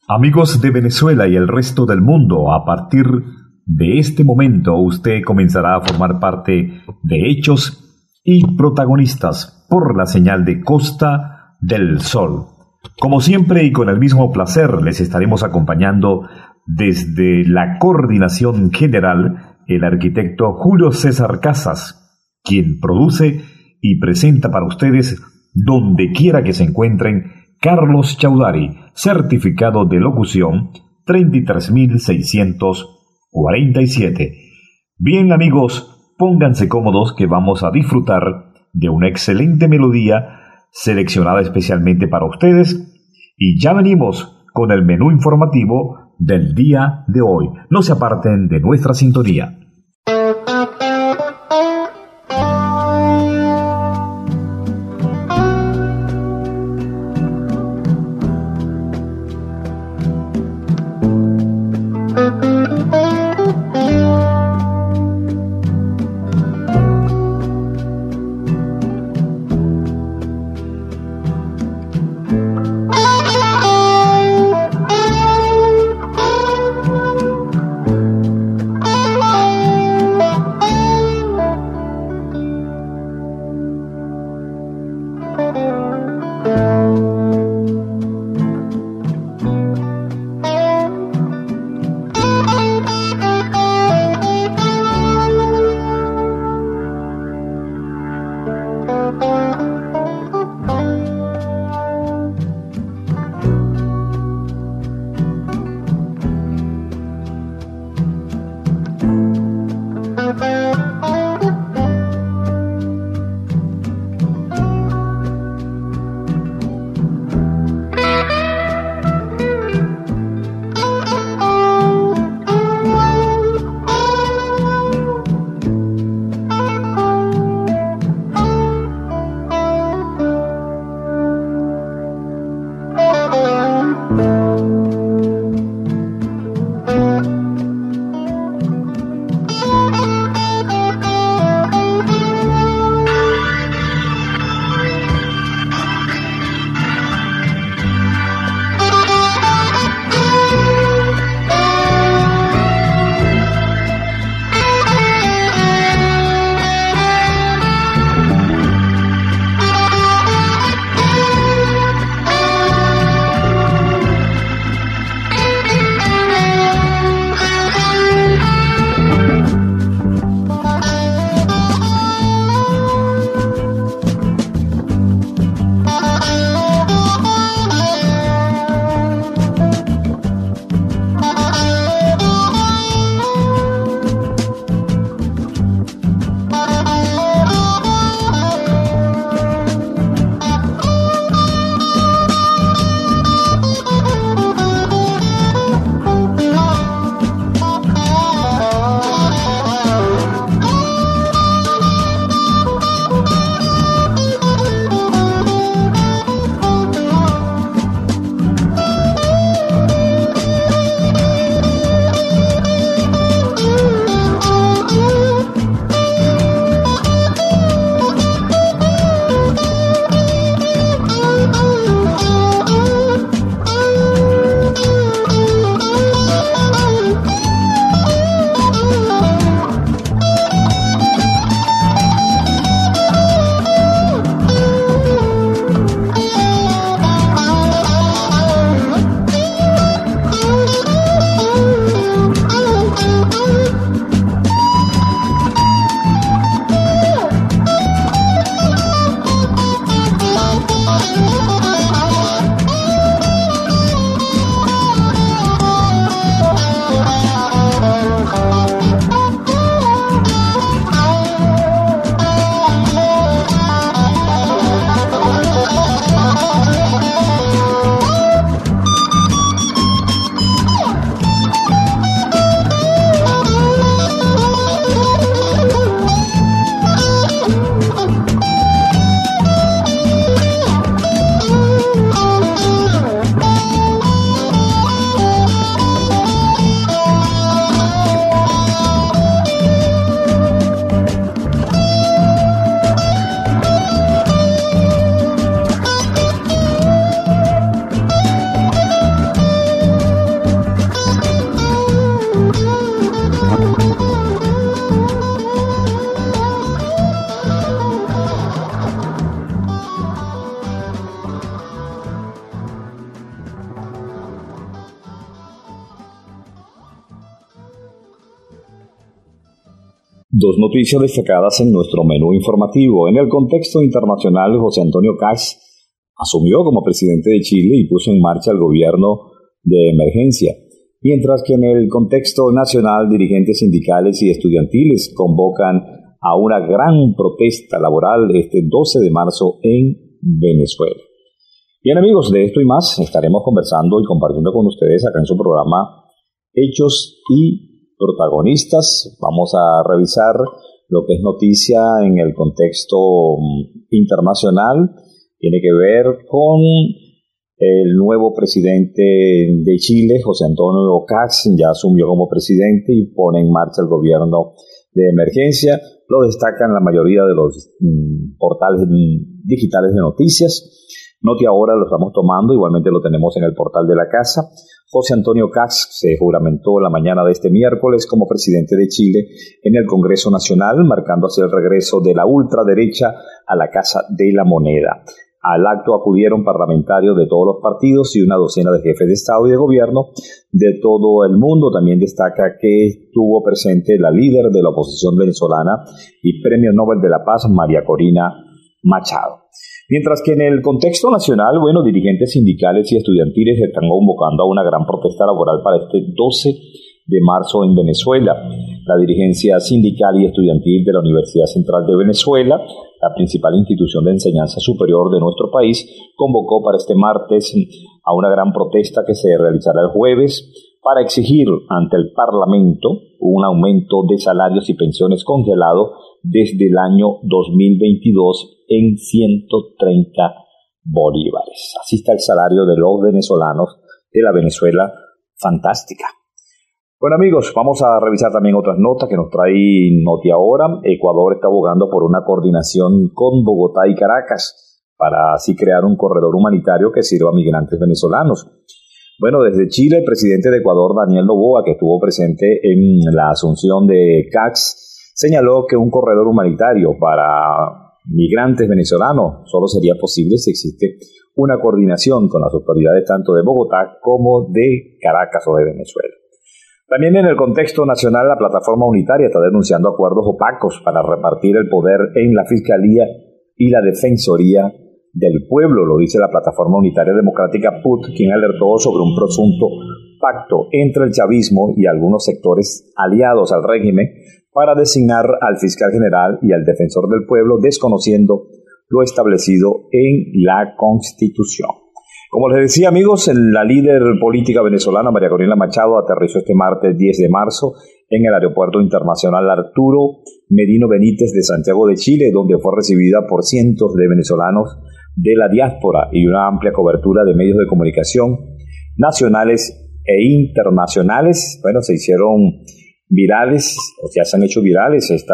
Amigos de Venezuela y el resto del mundo, a partir de este momento usted comenzará a formar parte de hechos y protagonistas por la señal de Costa del Sol. Como siempre y con el mismo placer les estaremos acompañando desde la coordinación general el arquitecto Julio César Casas, quien produce y presenta para ustedes donde quiera que se encuentren Carlos Chaudhary, certificado de locución 33.647. Bien amigos, pónganse cómodos que vamos a disfrutar de una excelente melodía seleccionada especialmente para ustedes y ya venimos con el menú informativo del día de hoy. No se aparten de nuestra sintonía. Dos noticias destacadas en nuestro menú informativo. En el contexto internacional, José Antonio Kast asumió como presidente de Chile y puso en marcha el gobierno de emergencia, mientras que en el contexto nacional, dirigentes sindicales y estudiantiles convocan a una gran protesta laboral este 12 de marzo en Venezuela. Bien, amigos, de esto y más estaremos conversando y compartiendo con ustedes acá en su programa Hechos y Protagonistas. Vamos a revisar lo que es noticia en el contexto internacional. Tiene que ver con el nuevo presidente de Chile, José Antonio Kast, ya asumió como presidente y pone en marcha el gobierno de emergencia. Lo destacan la mayoría de los portales digitales de noticias. Noti Ahora lo estamos tomando, igualmente lo tenemos en el portal de la casa. José Antonio Kast se juramentó la mañana de este miércoles como presidente de Chile en el Congreso Nacional, marcando así el regreso de la ultraderecha a la Casa de la Moneda. Al acto acudieron parlamentarios de todos los partidos y una docena de jefes de Estado y de Gobierno de todo el mundo. También destaca que estuvo presente la líder de la oposición venezolana y Premio Nobel de la Paz, María Corina Machado. Mientras que en el contexto nacional, dirigentes sindicales y estudiantiles están convocando a una gran protesta laboral para este 12 de marzo en Venezuela. La dirigencia sindical y estudiantil de la Universidad Central de Venezuela, la principal institución de enseñanza superior de nuestro país, convocó para este martes a una gran protesta que se realizará el jueves para exigir ante el Parlamento un aumento de salarios y pensiones congelado desde el año 2022 en 130 bolívares. Así está el salario de los venezolanos de la Venezuela fantástica. Bueno, amigos, vamos a revisar también otras notas que nos trae Noti Ahora. Ecuador está abogando por una coordinación con Bogotá y Caracas para así crear un corredor humanitario que sirva a migrantes venezolanos. Desde Chile, el presidente de Ecuador, Daniel Noboa, que estuvo presente en la asunción de Kast, señaló que un corredor humanitario para migrantes venezolanos solo sería posible si existe una coordinación con las autoridades tanto de Bogotá como de Caracas o de Venezuela. También en el contexto nacional, la plataforma unitaria está denunciando acuerdos opacos para repartir el poder en la Fiscalía y la Defensoría del Pueblo, lo dice la plataforma unitaria democrática PUT, quien alertó sobre un presunto pacto entre el chavismo y algunos sectores aliados al régimen para designar al fiscal general y al defensor del pueblo, desconociendo lo establecido en la Constitución. Como les decía, amigos, la líder política venezolana María Corina Machado aterrizó este martes 10 de marzo en el Aeropuerto Internacional Arturo Merino Benítez de Santiago de Chile, donde fue recibida por cientos de venezolanos de la diáspora y una amplia cobertura de medios de comunicación nacionales e internacionales. Se hicieron virales, ya se han hecho virales este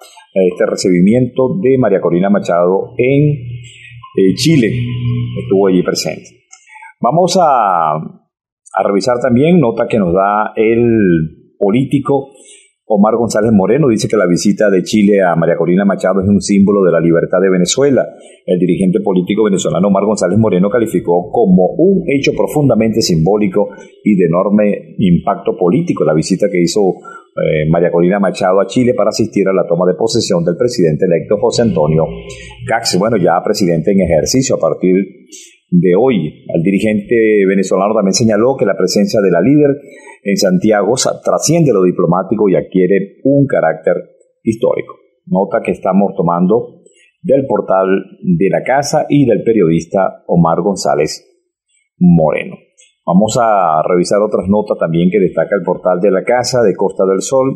recibimiento de María Corina Machado en Chile. Estuvo allí presente. Vamos a revisar también nota que nos da el político Omar González Moreno. Dice que la visita de Chile a María Corina Machado es un símbolo de la libertad de Venezuela. El dirigente político venezolano Omar González Moreno calificó como un hecho profundamente simbólico y de enorme impacto político la visita que hizo María Corina Machado a Chile para asistir a la toma de posesión del presidente electo José Antonio Kast, ya presidente en ejercicio a partir de hoy. El dirigente venezolano también señaló que la presencia de la líder en Santiago trasciende lo diplomático y adquiere un carácter histórico. Nota que estamos tomando del portal de la casa y del periodista Omar González Moreno. Vamos a revisar otras notas también que destaca el portal de la casa de Costa del Sol.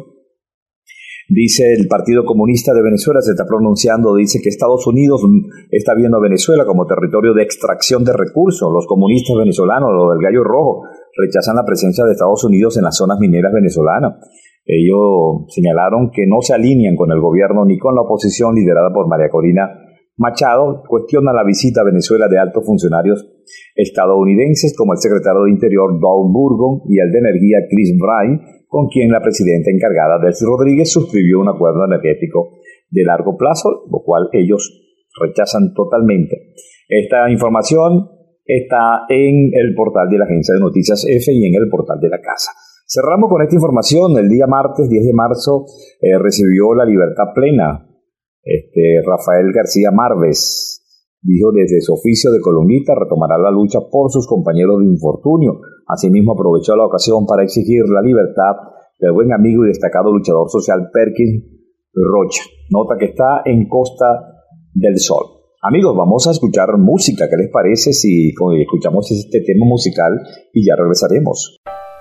Dice el Partido Comunista de Venezuela se está pronunciando, dice que Estados Unidos está viendo a Venezuela como territorio de extracción de recursos. Los comunistas venezolanos, los del Gallo Rojo, rechazan la presencia de Estados Unidos en las zonas mineras venezolanas. Ellos señalaron que no se alinean con el gobierno ni con la oposición liderada por María Corina Machado. Cuestiona la visita a Venezuela de altos funcionarios estadounidenses como el secretario de Interior Doug Burgum y el de Energía Chris Wright, con quien la presidenta encargada Delcy Rodríguez suscribió un acuerdo energético de largo plazo, lo cual ellos rechazan totalmente. Esta información está en el portal de la agencia de noticias EFE y en el portal de la casa. Cerramos con esta información. El día martes 10 de marzo recibió la libertad plena Rafael García Marves. Dijo desde su oficio de columnista retomará la lucha por sus compañeros de infortunio. Asimismo aprovechó la ocasión para exigir la libertad del buen amigo y destacado luchador social Perkins Rocha. Nota que está en Costa del Sol. Amigos, vamos a escuchar música. ¿Qué les parece si escuchamos este tema musical y ya regresaremos?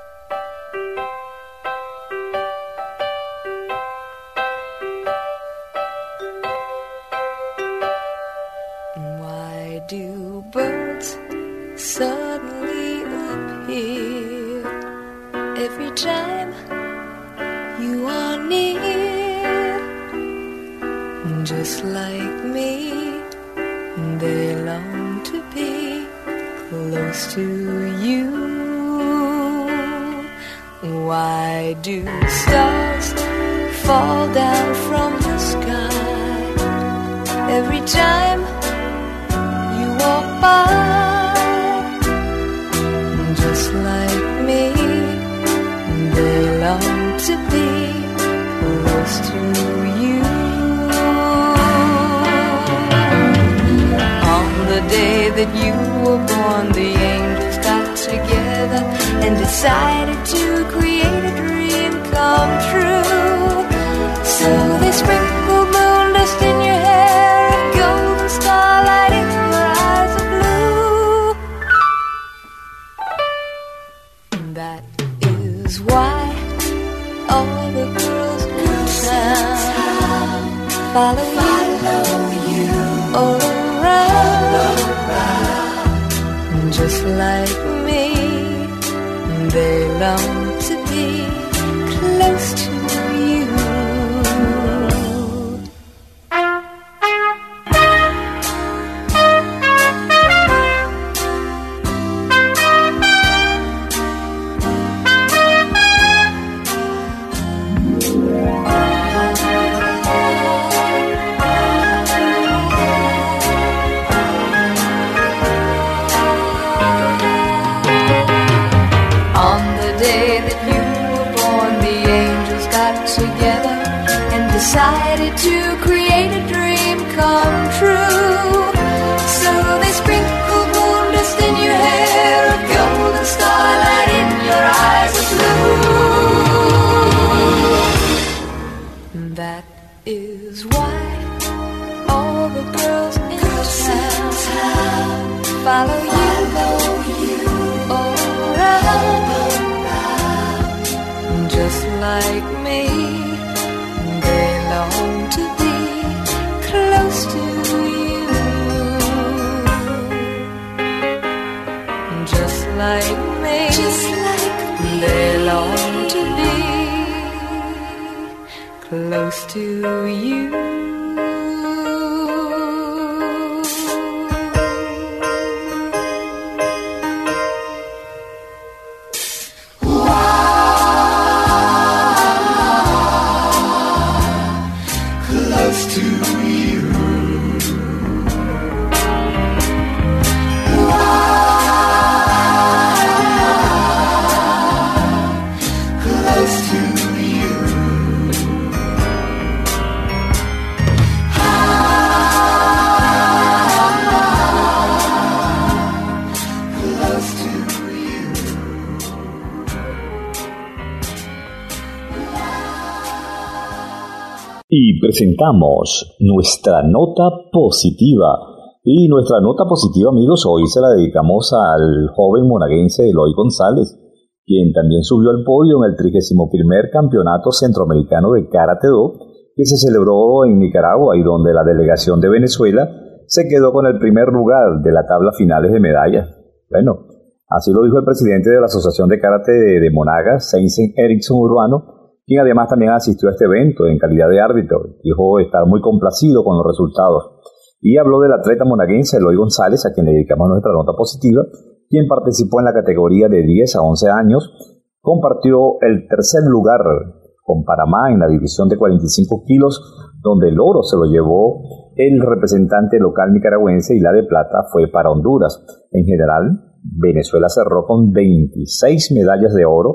Why do birds suddenly appear every time you are near? Just like me, they long to be close to you. Why do stars fall down from the sky every time you walk by? Just like me, they long to be close to you. On the day that you were born, the angels got together and decided to create a dream come true. So they sprinkled moon dust in your hair, a golden starlight in your eyes of blue. That is why all the girls in town follow you all around. Just like me, they long to be close to you. Decided to create a dream come true. So they sprinkled moon dust in your hair, a golden starlight in your eyes of blue. That is why all the girls in town follow you all around. Just like me, long to be close to you. Just like me, they long to be close to you. Y presentamos nuestra nota positiva. Y nuestra nota positiva, amigos, hoy se la dedicamos al joven monaguense Eloy González, quien también subió al podio en el 31º Campeonato Centroamericano de Karate Do, que se celebró en Nicaragua y donde la delegación de Venezuela se quedó con el primer lugar de la tabla finales de medallas. Bueno, así lo dijo el presidente de la Asociación de Karate de Monagas, Seinsen Erickson Urbano, quien además también asistió a este evento en calidad de árbitro. Dijo estar muy complacido con los resultados. Y habló del atleta monaguense Eloy González, a quien le dedicamos nuestra nota positiva, quien participó en la categoría de 10 a 11 años, compartió el tercer lugar con Panamá en la división de 45 kilos, donde el oro se lo llevó el representante local nicaragüense y la de plata fue para Honduras. En general, Venezuela cerró con 26 medallas de oro,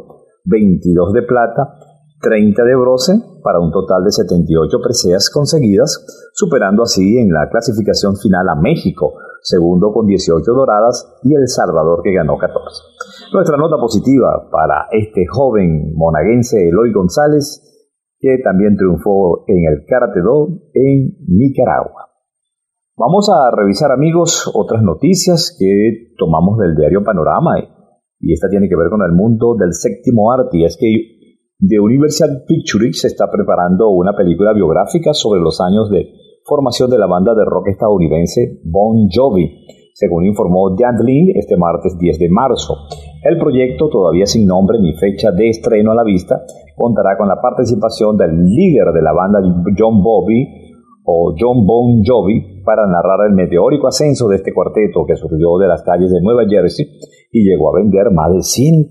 22 de plata, 30 de bronce, para un total de 78 preseas conseguidas, superando así en la clasificación final a México, segundo con 18 doradas, y El Salvador, que ganó 14. Nuestra nota positiva para este joven monaguense Eloy González, que también triunfó en el Karate-Do en Nicaragua. Vamos a revisar, amigos, otras noticias que tomamos del diario Panorama, y esta tiene que ver con el mundo del séptimo arte, y es que The Universal Pictures se está preparando una película biográfica sobre los años de formación de la banda de rock estadounidense Bon Jovi, según informó Dan Lin este martes 10 de marzo. El proyecto, todavía sin nombre ni fecha de estreno a la vista, contará con la participación del líder de la banda John Bon Jovi para narrar el meteórico ascenso de este cuarteto que surgió de las calles de Nueva Jersey y llegó a vender más de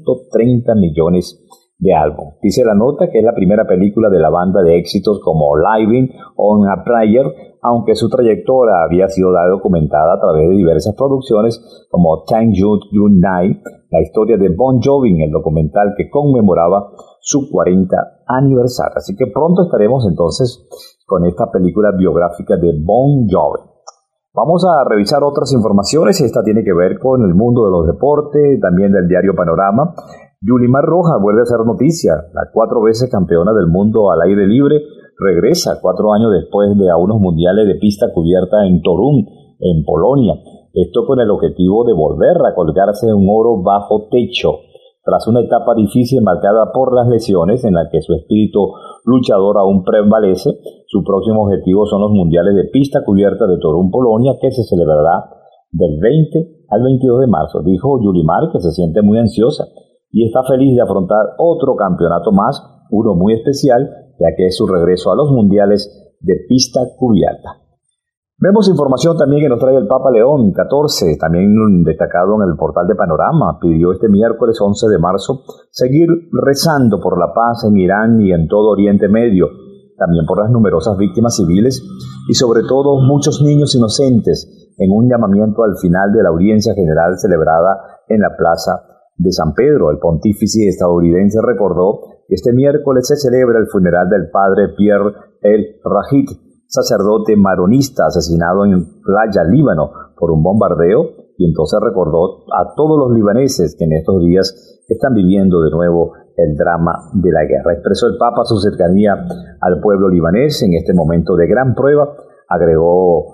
130 millones de álbum. Dice la nota que es la primera película de la banda de éxitos como Living on a Prayer, aunque su trayectoria había sido documentada a través de diversas producciones como Thank You Night, la historia de Bon Jovi en el documental que conmemoraba su 40 aniversario. Así que pronto estaremos entonces con esta película biográfica de Bon Jovi. Vamos a revisar otras informaciones, y esta tiene que ver con el mundo de los deportes, también del diario Panorama. Yulimar Rojas vuelve a hacer noticia. La 4 veces campeona del mundo al aire libre regresa 4 años después de a unos mundiales de pista cubierta en Torun, en Polonia. Esto con el objetivo de volver a colgarse un oro bajo techo. Tras una etapa difícil marcada por las lesiones en la que su espíritu luchador aún prevalece, su próximo objetivo son los mundiales de pista cubierta de Torun, Polonia, que se celebrará del 20 al 22 de marzo. Dijo Yulimar que se siente muy ansiosa y está feliz de afrontar otro campeonato más, uno muy especial, ya que es su regreso a los mundiales de pista cubierta. Vemos información también que nos trae el Papa León XIV, también destacado en el portal de Panorama. Pidió este miércoles 11 de marzo seguir rezando por la paz en Irán y en todo Oriente Medio, también por las numerosas víctimas civiles y sobre todo muchos niños inocentes, en un llamamiento al final de la audiencia general celebrada en la Plaza de San Pedro. El pontífice estadounidense recordó que este miércoles se celebra el funeral del padre Pierre El Rajid, sacerdote maronista asesinado en Playa, Líbano, por un bombardeo, y entonces recordó a todos los libaneses que en estos días están viviendo de nuevo el drama de la guerra. Expresó el Papa su cercanía al pueblo libanés en este momento de gran prueba, agregó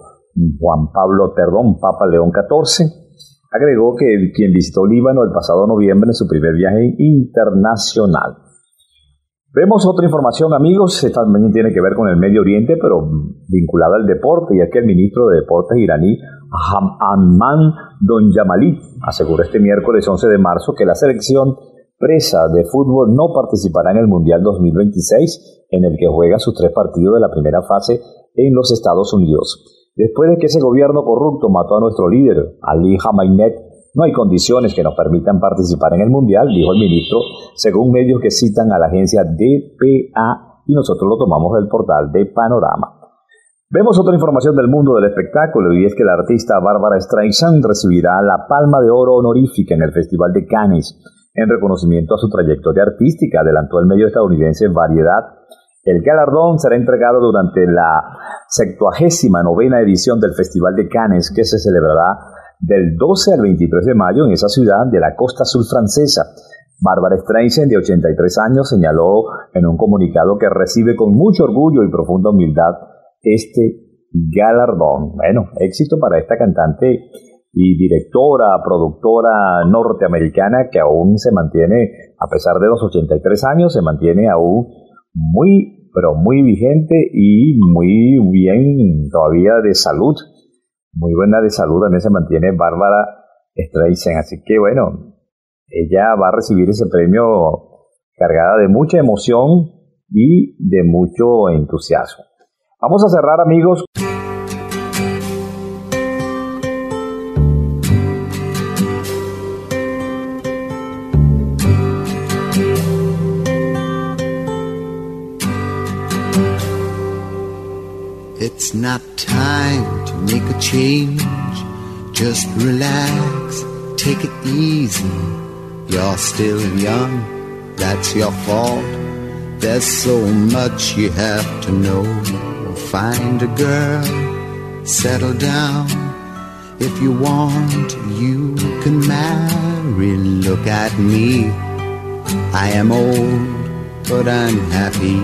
Papa León XIV. Agregó que quien visitó Líbano el pasado noviembre en su primer viaje internacional. Vemos otra información, amigos, esta también tiene que ver con el Medio Oriente, pero vinculada al deporte, y es que el ministro de Deportes iraní, Ahmad Donjamali, aseguró este miércoles 11 de marzo que la selección presa de fútbol no participará en el Mundial 2026, en el que juega sus 3 partidos de la primera fase en los Estados Unidos. Después de que ese gobierno corrupto mató a nuestro líder, Ali Khamenei, no hay condiciones que nos permitan participar en el Mundial, dijo el ministro, según medios que citan a la agencia DPA, y nosotros lo tomamos del portal de Panorama. Vemos otra información del mundo del espectáculo, y es que la artista Barbara Streisand recibirá la Palma de Oro honorífica en el Festival de Cannes, en reconocimiento a su trayectoria artística, adelantó el medio estadounidense Variedad. El galardón será entregado durante la 79ª edición del Festival de Cannes, que se celebrará del 12 al 23 de mayo en esa ciudad de la costa sur francesa. Barbara Streisand, de 83 años, señaló en un comunicado que recibe con mucho orgullo y profunda humildad este galardón. Bueno, éxito para esta cantante y directora, productora norteamericana que aún se mantiene, a pesar de los 83 años, se mantiene aún muy, pero muy vigente y muy bien todavía de salud. Muy buena de salud también se mantiene Barbara Streisand. Así que bueno, ella va a recibir ese premio cargada de mucha emoción y de mucho entusiasmo. Vamos a cerrar, amigos. It's not time to make a change. Just relax, take it easy. You're still young, that's your fault. There's so much you have to know. Find a girl, settle down. If you want, you can marry. Look at me, I am old, but I'm happy.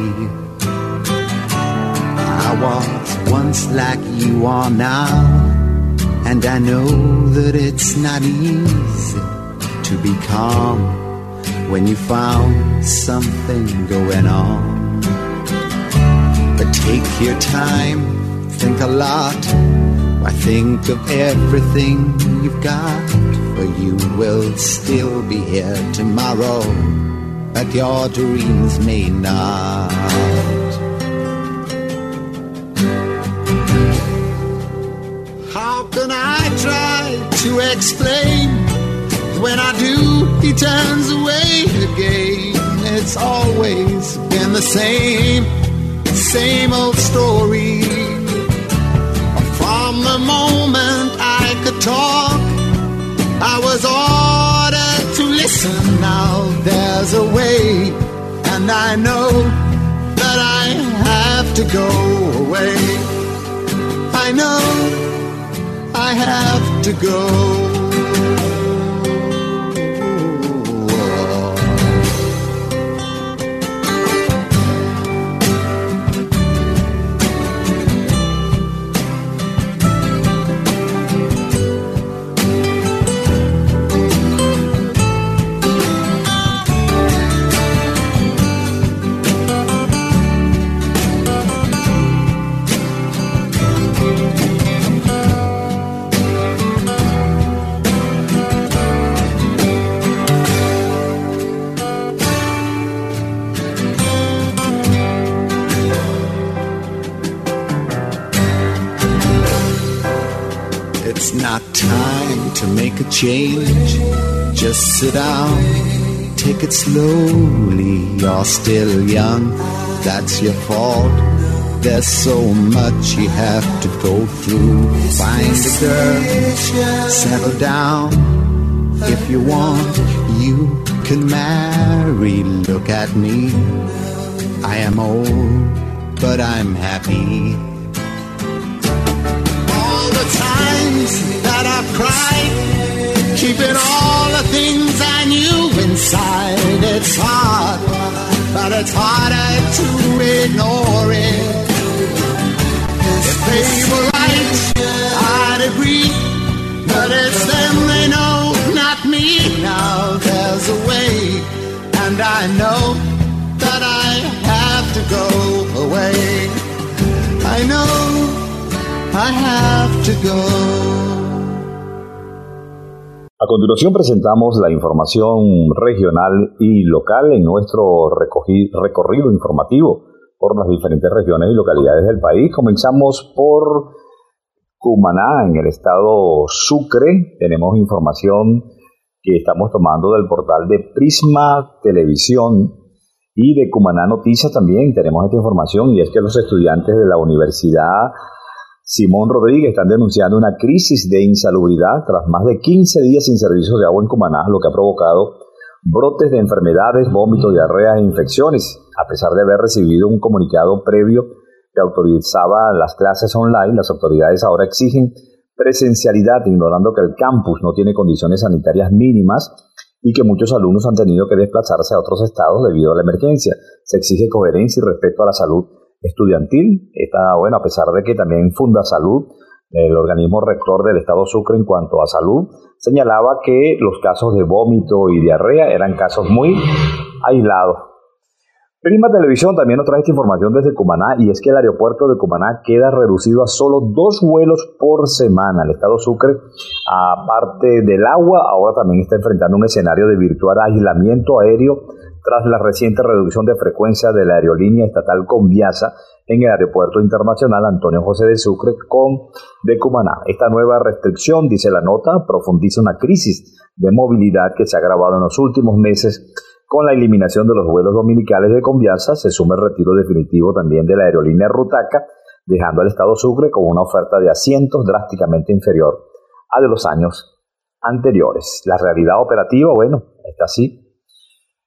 I was once like you are now, and I know that it's not easy to be calm when you found something going on. But take your time, think a lot. Why, think of everything you've got, for you will still be here tomorrow, but your dreams may not. How can I try to explain? When I do, he turns away again. It's always been the same old story. From the moment I could talk, I was ordered to listen. Now there's a way, and I know that I have to go away. I know I have to go. It's not time to make a change. Just sit down, take it slowly. You're still young, that's your fault. There's so much you have to go through. Find a girl, settle down. If you want, you can marry. Look at me, I am old, but I'm happy. Times that I've cried, keeping all the things I knew inside. It's hard, but it's harder to ignore it. If they were right, I'd agree, but it's them they know, not me. Now there's a way, and I know that I have to go away. I know I have to go. A continuación presentamos la información regional y local en nuestro recorrido informativo por las diferentes regiones y localidades del país. Comenzamos por Cumaná, en el estado Sucre. Tenemos información que estamos tomando del portal de Prisma Televisión y de Cumaná Noticias también tenemos esta información, y es que los estudiantes de la Universidad Simón Rodríguez están denunciando una crisis de insalubridad tras más de 15 días sin servicios de agua en Cumaná, lo que ha provocado brotes de enfermedades, vómitos, diarreas e infecciones. A pesar de haber recibido un comunicado previo que autorizaba las clases online, las autoridades ahora exigen presencialidad, ignorando que el campus no tiene condiciones sanitarias mínimas y que muchos alumnos han tenido que desplazarse a otros estados debido a la emergencia. Se exige coherencia y respeto a la salud estudiantil. A pesar de que también Fundasalud, el organismo rector del estado Sucre en cuanto a salud, señalaba que los casos de vómito y diarrea eran casos muy aislados. Prima Televisión también nos trae esta información desde Cumaná, y es que el aeropuerto de Cumaná queda reducido a solo 2 vuelos por semana. El estado Sucre, aparte del agua, ahora también está enfrentando un escenario de virtual aislamiento aéreo tras la reciente reducción de frecuencia de la aerolínea estatal Conviasa en el aeropuerto internacional Antonio José de Sucre de Cumaná. Esta nueva restricción, dice la nota, profundiza una crisis de movilidad que se ha agravado en los últimos meses. Con la eliminación de los vuelos dominicales de Conviasa, se suma el retiro definitivo también de la aerolínea Rutaca, dejando al estado Sucre con una oferta de asientos drásticamente inferior a de los años anteriores. La realidad operativa, está así.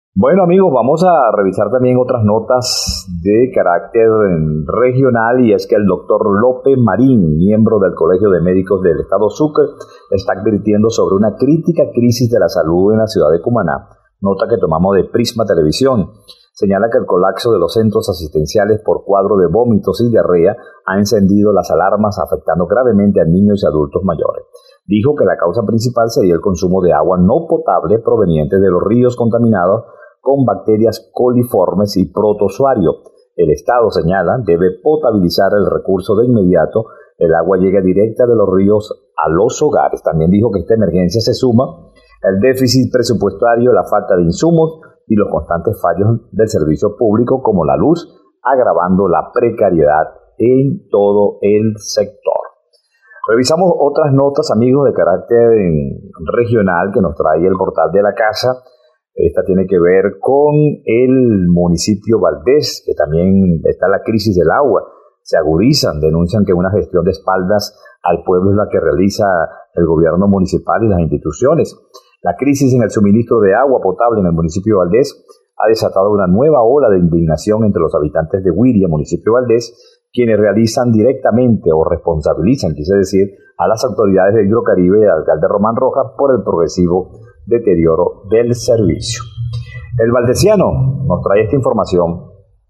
Bueno amigos, vamos a revisar también otras notas de carácter regional, y es que el doctor López Marín, miembro del Colegio de Médicos del Estado Sucre, está advirtiendo sobre una crítica crisis de la salud en la ciudad de Cumaná, nota que tomamos de Prisma Televisión. Señala que el colapso de los centros asistenciales por cuadro de vómitos y diarrea ha encendido las alarmas, afectando gravemente a niños y adultos mayores. Dijo que la causa principal sería el consumo de agua no potable proveniente de los ríos contaminados con bacterias coliformes y protozoario. El Estado, señala, debe potabilizar el recurso de inmediato. El agua llega directa de los ríos a los hogares. También dijo que esta emergencia se suma el déficit presupuestario, la falta de insumos y los constantes fallos del servicio público como la luz, agravando la precariedad en todo el sector. Revisamos otras notas, amigos, de carácter regional que nos trae el portal de la casa. Esta tiene que ver con el municipio Valdés, que también está la crisis del agua. Se agudizan, denuncian que una gestión de espaldas al pueblo es la que realiza el gobierno municipal y las instituciones. La crisis en el suministro de agua potable en el municipio de Valdés ha desatado una nueva ola de indignación entre los habitantes de Huiria, municipio de Valdés, quienes realizan directamente o responsabilizan, quise decir, a las autoridades de Hidrocaribe y al alcalde Román Rojas por el progresivo deterioro del servicio. El valdesiano nos trae esta información.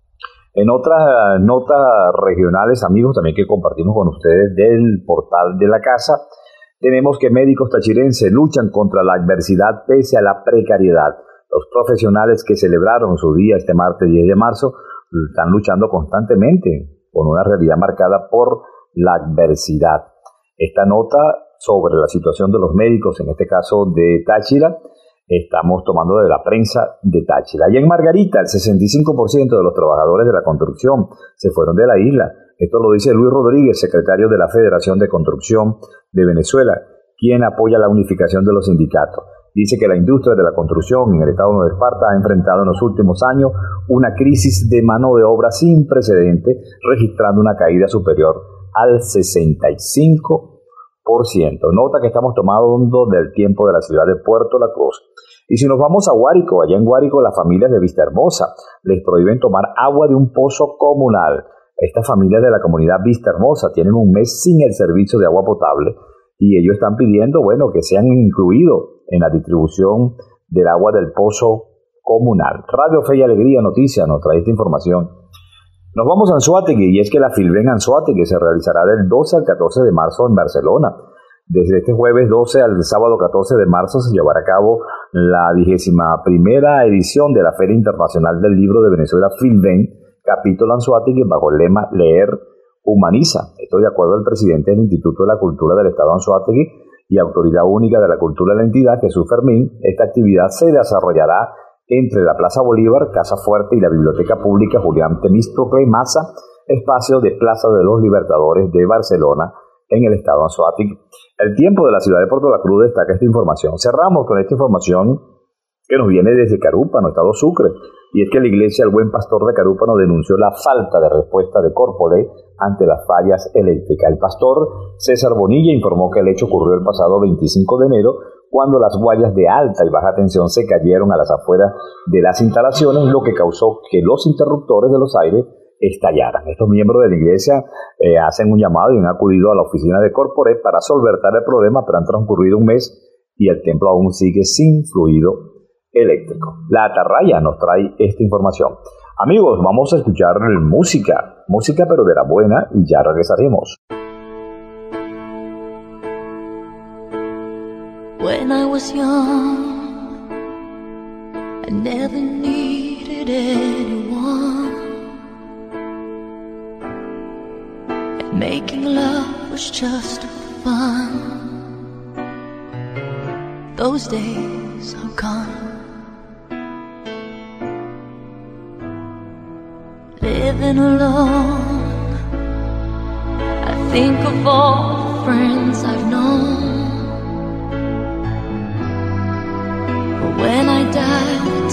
En otras notas regionales, amigos, también que compartimos con ustedes del portal de la casa, tenemos que médicos tachirenses luchan contra la adversidad pese a la precariedad. Los profesionales que celebraron su día este martes 10 de marzo están luchando constantemente con una realidad marcada por la adversidad. Esta nota sobre la situación de los médicos, en este caso de Táchira, estamos tomando de la prensa de Táchira. Y en Margarita, el 65% de los trabajadores de la construcción se fueron de la isla. Esto lo dice Luis Rodríguez, secretario de la Federación de Construcción de Venezuela, quien apoya la unificación de los sindicatos. Dice que la industria de la construcción en el estado de Nueva Esparta ha enfrentado en los últimos años una crisis de mano de obra sin precedentes, registrando una caída superior al 65%. Nota que estamos tomando del tiempo de la ciudad de Puerto La Cruz. Y si nos vamos a Guárico, allá en Guárico las familias de Vistahermosa les prohíben tomar agua de un pozo comunal. Estas familias de la comunidad Vistahermosa tienen un mes sin el servicio de agua potable y ellos están pidiendo, que sean incluidos en la distribución del agua del pozo comunal. Radio Fe y Alegría Noticias nos trae esta información. Nos vamos a Anzoátegui, y es que la Filben Anzoátegui se realizará del 12 al 14 de marzo en Barcelona. Desde este jueves 12 al sábado 14 de marzo se llevará a cabo la 21ª edición de la Feria Internacional del Libro de Venezuela Filben, capítulo Anzoátegui, bajo el lema Leer Humaniza. Esto de acuerdo al presidente del Instituto de la Cultura del Estado Anzoátegui y Autoridad Única de la Cultura de la entidad, Jesús Fermín. Esta actividad se desarrollará entre la Plaza Bolívar, Casa Fuerte y la Biblioteca Pública Julián Temístocle Maza, espacio de Plaza de los Libertadores de Barcelona, en el estado Anzoátegui. El tiempo de la ciudad de Puerto La Cruz destaca esta información. Cerramos con esta información que nos viene desde Carúpano, estado Sucre, y es que la iglesia El Buen Pastor de Carúpano denunció la falta de respuesta de Corpolé ante las fallas eléctricas. El pastor César Bonilla informó que el hecho ocurrió el pasado 25 de enero, cuando las guayas de alta y baja tensión se cayeron a las afueras de las instalaciones, lo que causó que los interruptores de los aires estallaran. Estos miembros de la iglesia hacen un llamado y han acudido a la oficina de Corporate para solventar el problema, pero han transcurrido un mes y el templo aún sigue sin fluido eléctrico. La Atarraya nos trae esta información. Amigos, vamos a escuchar música pero de la buena, y ya regresaremos. When I was young, I never needed anyone, and making love was just fun. Those days are gone. Living alone, I think of all the friends I've known. When I dial the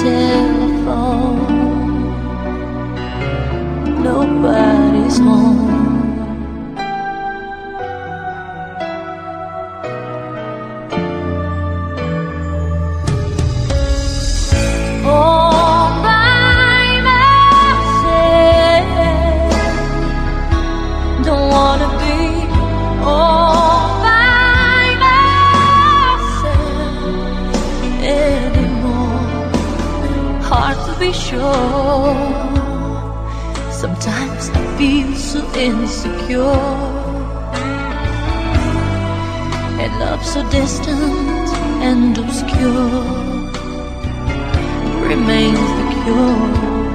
telephone, nobody's home. Oh, be sure. Sometimes I feel so insecure, and love so distant and obscure remains the cure.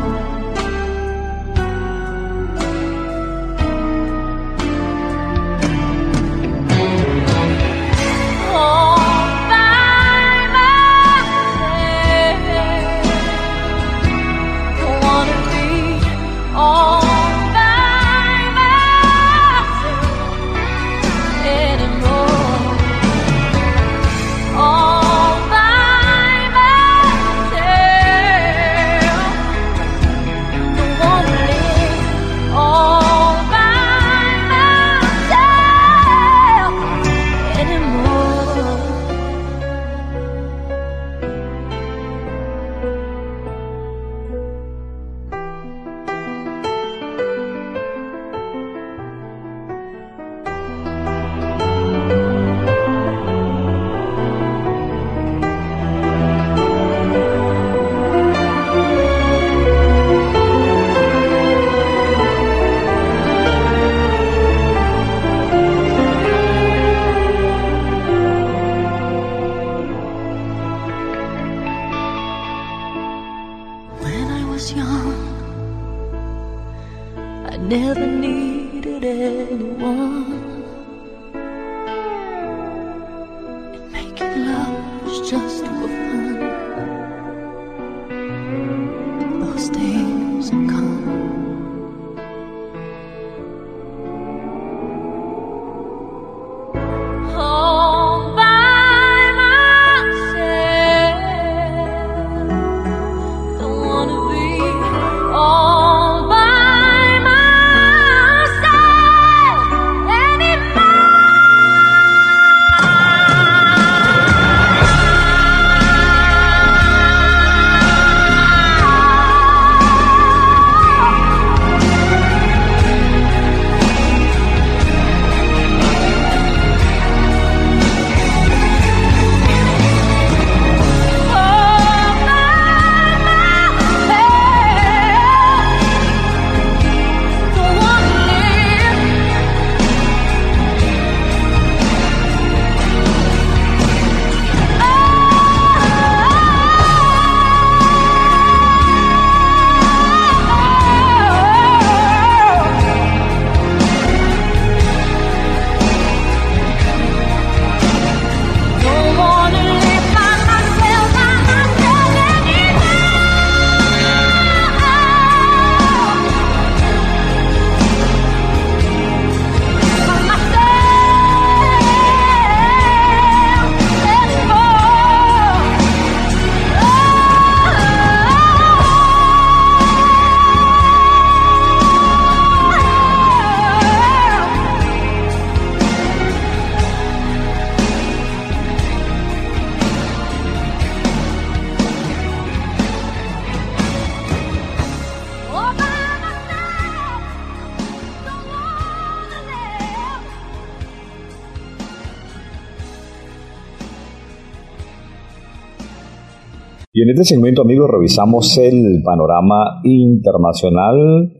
Never needed anyone, and making love was just for fun. Those days are gone. All by myself, don't wanna be all by Y en este segmento, amigos, revisamos el panorama internacional.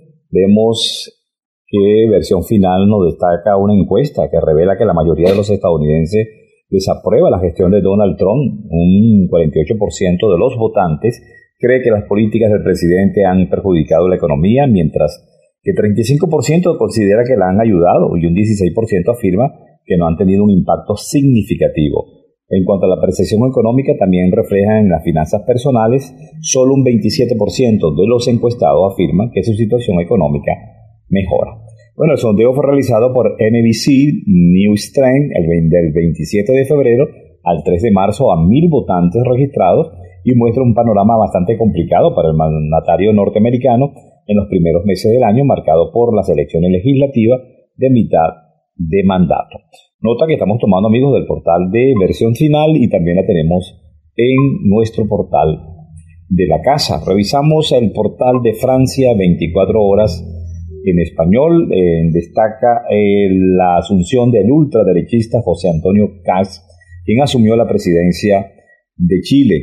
Vemos que versión final nos destaca una encuesta que revela que la mayoría de los estadounidenses desaprueba la gestión de Donald Trump. Un 48% de los votantes cree que las políticas del presidente han perjudicado la economía, mientras que 35% considera que la han ayudado y un 16% afirma que no han tenido un impacto significativo. En cuanto a la percepción económica, también refleja en las finanzas personales. Solo un 27% de los encuestados afirman que su situación económica mejora. Bueno, el sondeo fue realizado por NBC News Trend del 27 de febrero al 3 de marzo a 1,000 votantes registrados y muestra un panorama bastante complicado para el mandatario norteamericano en los primeros meses del año, marcado por las elecciones legislativas de mitad de mandato. Nota que estamos tomando, amigos, del portal de versión final y también la tenemos en nuestro portal de la casa. Revisamos el portal de Francia 24 horas en español. Destaca la asunción del ultraderechista José Antonio Kast, quien asumió la presidencia de Chile.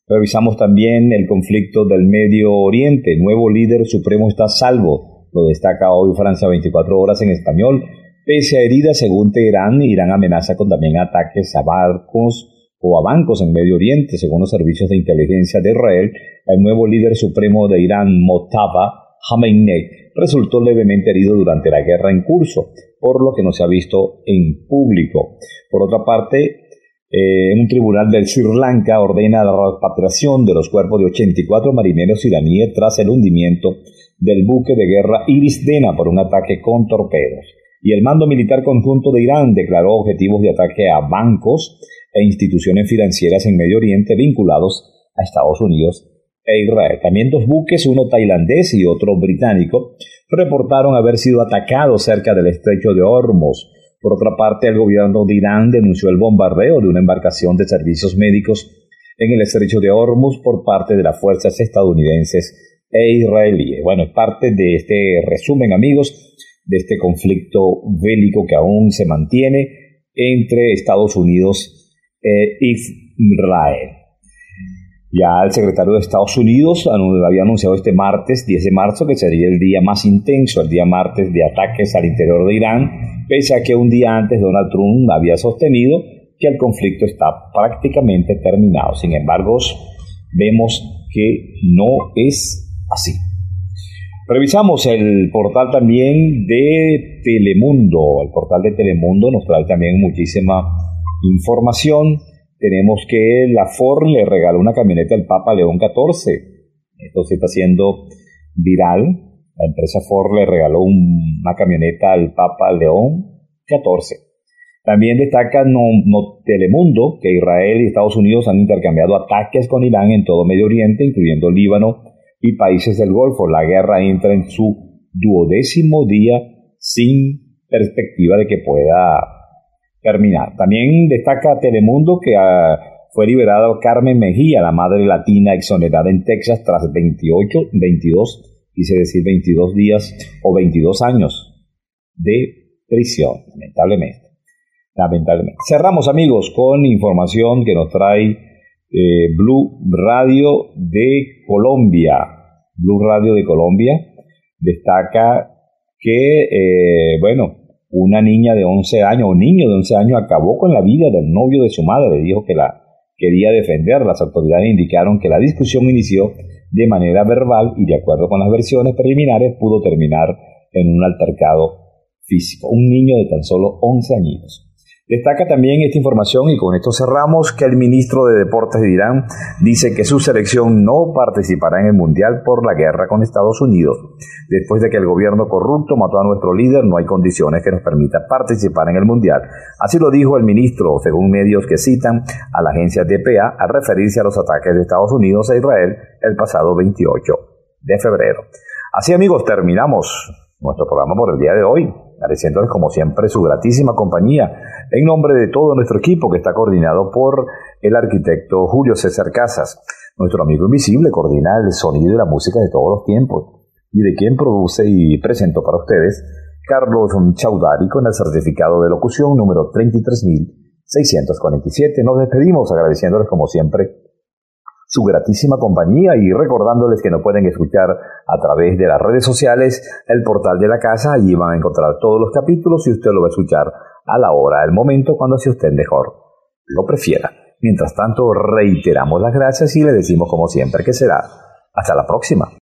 Revisamos también el conflicto del Medio Oriente. El nuevo líder supremo está a salvo. Lo destaca hoy Francia 24 horas en español. Pese a heridas, según Teherán, Irán amenaza con también ataques a barcos o a bancos en Medio Oriente. Según los servicios de inteligencia de Israel, el nuevo líder supremo de Irán, Mojtaba Khamenei, resultó levemente herido durante la guerra en curso, por lo que no se ha visto en público. Por otra parte, un tribunal de Sri Lanka ordena la repatriación de los cuerpos de 84 marineros iraníes tras el hundimiento del buque de guerra Iris Dena por un ataque con torpedos. Y el Mando Militar Conjunto de Irán declaró objetivos de ataque a bancos e instituciones financieras en Medio Oriente vinculados a Estados Unidos e Israel. También 2 buques, uno tailandés y otro británico, reportaron haber sido atacados cerca del estrecho de Hormuz. Por otra parte, el gobierno de Irán denunció el bombardeo de una embarcación de servicios médicos en el estrecho de Hormuz por parte de las fuerzas estadounidenses e israelíes. Bueno, es parte de este resumen, amigos, de este conflicto bélico que aún se mantiene entre Estados Unidos e Israel. Ya el secretario de Estados Unidos había anunciado este martes, 10 de marzo, que sería el día más intenso, el día martes de ataques al interior de Irán, pese a que un día antes Donald Trump había sostenido que el conflicto está prácticamente terminado. Sin embargo, vemos que no es así. Revisamos el portal también de Telemundo. El portal de Telemundo nos trae también muchísima información. Tenemos que la Ford le regaló una camioneta al Papa León XIV. Esto se está haciendo viral. La empresa Ford le regaló una camioneta al Papa León XIV. También destaca Telemundo que Israel y Estados Unidos han intercambiado ataques con Irán en todo Medio Oriente, incluyendo Líbano y países del Golfo. La guerra entra en su 12º día sin perspectiva de que pueda terminar. También destaca Telemundo que fue liberada Carmen Mejía, la madre latina exonerada en Texas tras 22 días o 22 años de prisión, lamentablemente. Cerramos, amigos, con información que nos trae Blue Radio de Colombia. Blue Radio de Colombia destaca que, una niña de 11 años, un niño de 11 años acabó con la vida del novio de su madre. Dijo que la quería defender. Las autoridades indicaron que la discusión inició de manera verbal y, de acuerdo con las versiones preliminares, pudo terminar en un altercado físico. Un niño de tan solo 11 añitos. Destaca también esta información, y con esto cerramos, que el ministro de Deportes de Irán dice que su selección no participará en el Mundial por la guerra con Estados Unidos. Después de que el gobierno corrupto mató a nuestro líder, no hay condiciones que nos permitan participar en el Mundial. Así lo dijo el ministro, según medios que citan a la agencia DPA, al referirse a los ataques de Estados Unidos a Israel el pasado 28 de febrero. Así, amigos, terminamos nuestro programa por el día de hoy, agradeciéndoles como siempre su gratísima compañía en nombre de todo nuestro equipo, que está coordinado por el arquitecto Julio César Casas. Nuestro amigo invisible coordina el sonido y la música de todos los tiempos, y de quien produce y presento para ustedes Carlos Chaudari, con el certificado de locución número 33.647. Nos despedimos agradeciéndoles como siempre su gratísima compañía y recordándoles que nos pueden escuchar a través de las redes sociales, el portal de la casa. Allí van a encontrar todos los capítulos y usted lo va a escuchar a la hora, al momento, cuando así usted mejor lo prefiera. Mientras tanto, reiteramos las gracias y le decimos como siempre que será hasta la próxima.